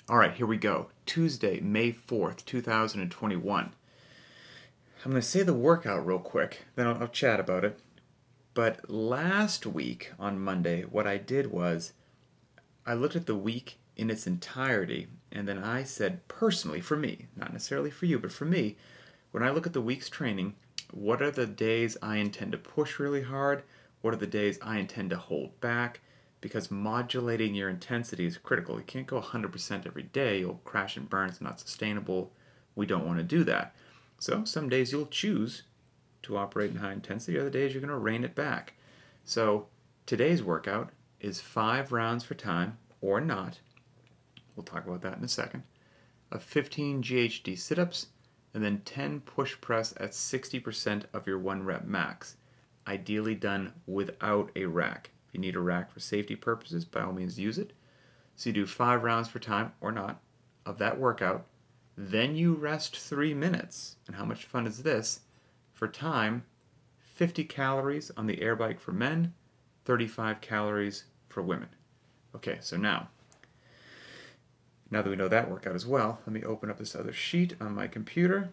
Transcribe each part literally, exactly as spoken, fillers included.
All right, here we go. Tuesday, May fourth, two thousand twenty-one. I'm going to say the workout real quick, then I'll, I'll chat about it. But last week on Monday, what I did was I looked at the week in its entirety, and then I said, personally, for me, not necessarily for you, but for me, when I look at the week's training, what are the days I intend to push really hard? What are the days I intend to hold back? Because modulating your intensity is critical. You can't go one hundred percent every day. You'll crash and burn. It's not sustainable. We don't want to do that. So some days you'll choose to operate in high intensity. Other days you're going to rein it back. So today's workout is five rounds for time, or not. We'll talk about that in a second. Of fifteen G H D sit-ups, and then ten push press at sixty percent of your one rep max. Ideally done without a rack. If you need a rack for safety purposes, by all means use it. So you do five rounds for time, or not, of that workout. Then you rest three minutes. And how much fun is this? For time, fifty calories on the air bike for men, thirty-five calories for women. Okay, so now, now that we know that workout as well, let me open up this other sheet on my computer.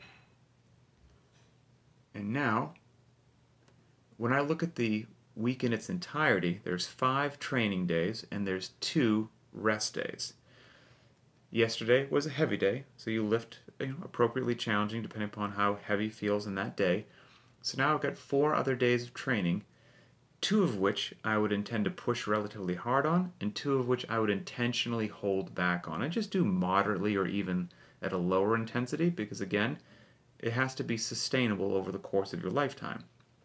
And now, when I look at the week in its entirety, there's five training days and there's two rest days. Yesterday was a heavy day, so you lift, you know, appropriately challenging depending upon how heavy feels in that day. So now I've got four other days of training, two of which I would intend to push relatively hard on, and two of which I would intentionally hold back on. I just do moderately or even at a lower intensity because, again, it has to be sustainable over the course of your lifetime.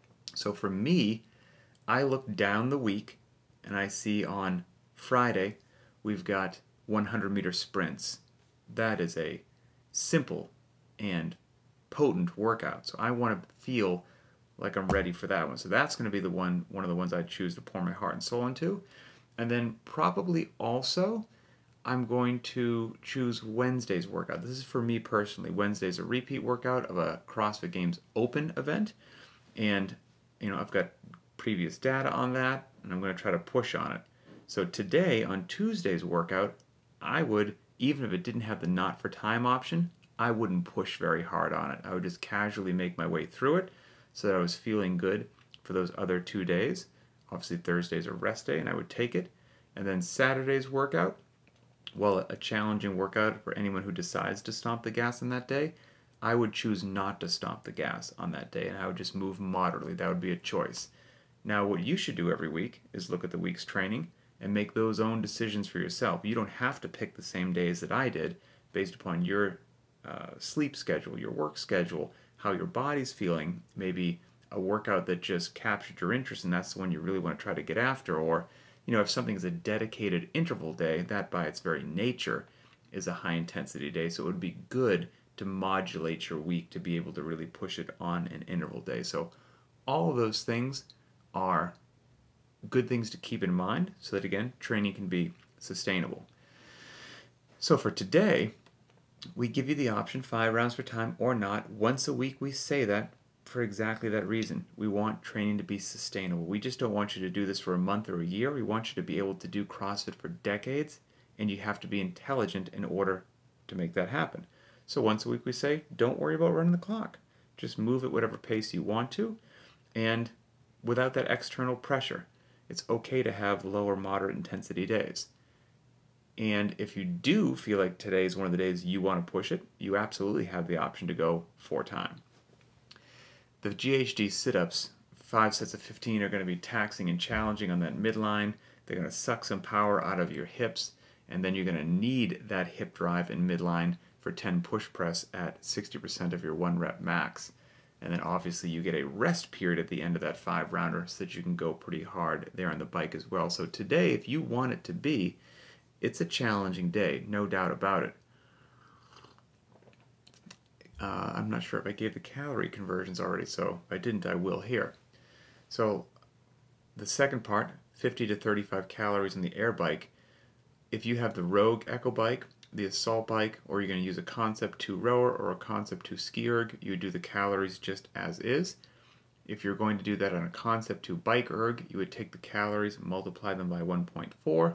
So for me, I look down the week and I see on Friday we've got one hundred meter sprints. That is a simple and potent workout. So I want to feel like I'm ready for that one. So that's going to be the one, one of the ones I choose to pour my heart and soul into. And then probably also I'm going to choose Wednesday's workout. This is for me personally. Wednesday's a repeat workout of a CrossFit Games Open event. And you know, I've got previous data on that, and I'm going to try to push on it. So today, on Tuesday's workout, I would, even if it didn't have the not for time option, I wouldn't push very hard on it. I would just casually make my way through it so that I was feeling good for those other two days. Obviously, Thursday's a rest day, and I would take it. And then Saturday's workout, well, a challenging workout for anyone who decides to stomp the gas on that day, I would choose not to stomp the gas on that day, and I would just move moderately. That would be a choice. Now, what you should do every week is look at the week's training and make those own decisions for yourself. You don't have to pick the same days that I did based upon your uh, sleep schedule, your work schedule, how your body's feeling, maybe a workout that just captured your interest and that's the one you really want to try to get after, or you know, if something is a dedicated interval day, that by its very nature is a high intensity day, so it would be good to modulate your week to be able to really push it on an interval day. So all of those things are good things to keep in mind so that, again, training can be sustainable. So for today, we give you the option, five rounds for time or not. Once a week we say that for exactly that reason. We want training to be sustainable. We just don't want you to do this for a month or a year. We want you to be able to do CrossFit for decades, and you have to be intelligent in order to make that happen. So once a week we say, don't worry about running the clock. Just move at whatever pace you want to, and without that external pressure. It's okay to have lower moderate intensity days. And if you do feel like today is one of the days you want to push it, you absolutely have the option to go for time. The G H D sit-ups, five sets of fifteen, are going to be taxing and challenging on that midline. They're going to suck some power out of your hips, and then you're going to need that hip drive in midline for ten push press at sixty percent of your one rep max. And then obviously you get a rest period at the end of that five rounder so that you can go pretty hard there on the bike as well. So today, if you want it to be, it's a challenging day, no doubt about it. Uh, I'm not sure if I gave the calorie conversions already, so if I didn't, I will here. So the second part, fifty to thirty-five calories in the air bike. If you have the Rogue Echo bike, the Assault bike, or you're going to use a Concept two rower or a Concept two ski erg, you would do the calories just as is. If you're going to do that on a Concept two bike erg, you would take the calories, multiply them by one point four,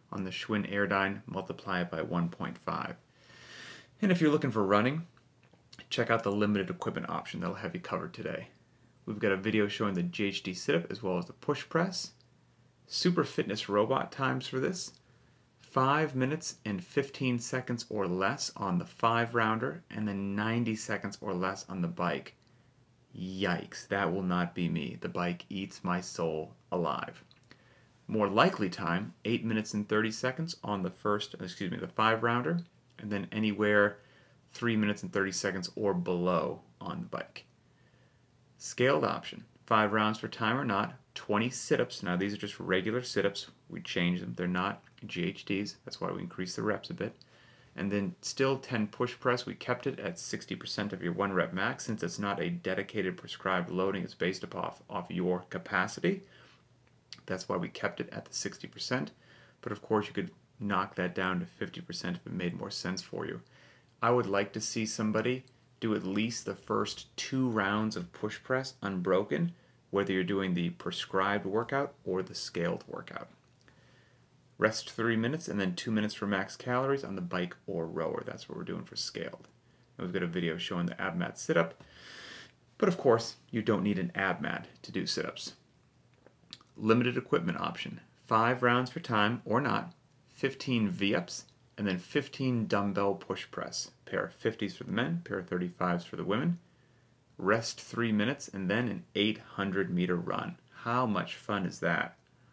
on the Schwinn Airdyne, multiply it by one point five. And if you're looking for running, check out the limited equipment option. That'll have you covered today. We've got a video showing the G H D sit-up as well as the push press. Super fitness robot times for this. five minutes and fifteen seconds or less on the five rounder, and then ninety seconds or less on the bike. Yikes, that will not be me. The bike eats my soul alive. More likely time, eight minutes and thirty seconds on the first, excuse me, the five rounder, and then anywhere three minutes and thirty seconds or below on the bike. Scaled option, five rounds for time or not, twenty sit-ups. Now these are just regular sit-ups. We change them. They're not G H Ds. That's why we increase the reps a bit. And then still ten push press. We kept it at sixty percent of your one rep max since it's not a dedicated prescribed loading. It's based upon off your capacity. That's why we kept it at the sixty percent. But of course you could knock that down to fifty percent if it made more sense for you. I would like to see somebody do at least the first two rounds of push press unbroken, whether you're doing the prescribed workout or the scaled workout. Rest three minutes and then two minutes for max calories on the bike or rower. That's what we're doing for scaled. And we've got a video showing the ab mat sit-up. But of course, you don't need an ab mat to do sit-ups. Limited equipment option. Five rounds for time or not, fifteen V-ups, and then fifteen dumbbell push press. Pair of fifties for the men, pair of thirty-fives for the women. Rest three minutes and then an eight hundred meter run. How much fun is that?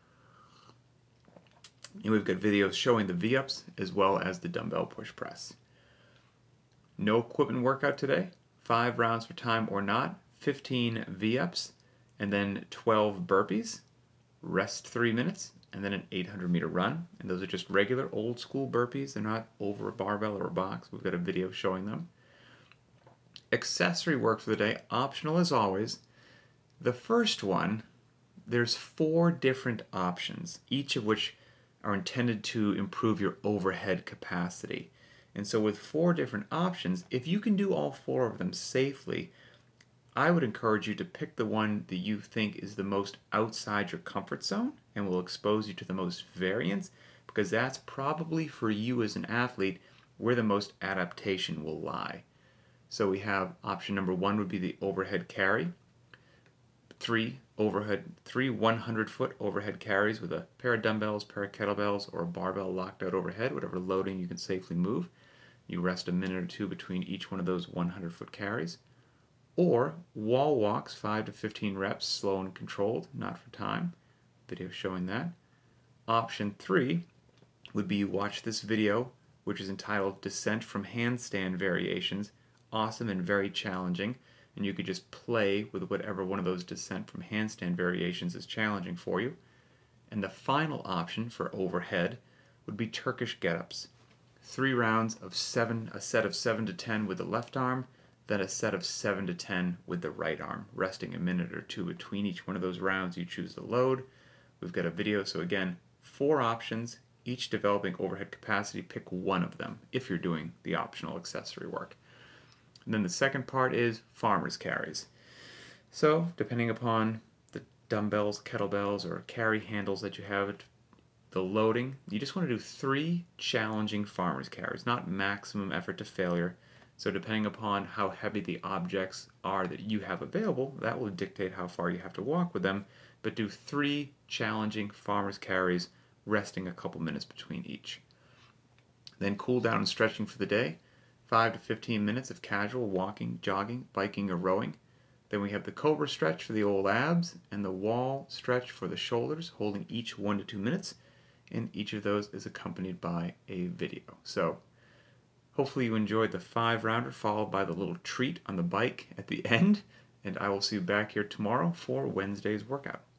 And we've got videos showing the V-ups as well as the dumbbell push press. No equipment workout today. Five rounds for time or not, fifteen V-ups, and then twelve burpees. Rest three minutes, and then an eight hundred meter run. And those are just regular old school burpees. They're not over a barbell or a box. We've got a video showing them. Accessory work for the day, optional as always. The first one, there's four different options, each of which are intended to improve your overhead capacity. And so with four different options, if you can do all four of them safely, I would encourage you to pick the one that you think is the most outside your comfort zone and will expose you to the most variance, because that's probably for you as an athlete where the most adaptation will lie. So we have option number one would be the overhead carry. Three overhead, three one hundred foot overhead carries with a pair of dumbbells, pair of kettlebells, or a barbell locked out overhead, whatever loading you can safely move. You rest a minute or two between each one of those one hundred foot carries. Or wall walks, five to fifteen reps, slow and controlled, not for time. Video showing that. Option three would be you watch this video, which is entitled Descent from Handstand Variations. Awesome and very challenging. And you could just play with whatever one of those descent from handstand variations is challenging for you. And the final option for overhead would be Turkish get-ups. Three rounds of seven, a set of seven to ten with the left arm, then a set of seven to ten with the right arm, resting a minute or two between each one of those rounds. You choose the load. We've got a video, so again, four options, each developing overhead capacity. Pick one of them if you're doing the optional accessory work. And then the second part is farmer's carries. So, depending upon the dumbbells, kettlebells, or carry handles that you have, the loading, you just want to do three challenging farmer's carries, not maximum effort to failure. So depending upon how heavy the objects are that you have available, that will dictate how far you have to walk with them. But do three challenging farmer's carries, resting a couple minutes between each. Then cool down and stretching for the day. five to fifteen minutes of casual walking, jogging, biking, or rowing. Then we have the cobra stretch for the old abs and the wall stretch for the shoulders, holding each one to two minutes. And each of those is accompanied by a video. So hopefully you enjoyed the five rounder followed by the little treat on the bike at the end. And I will see you back here tomorrow for Wednesday's workout.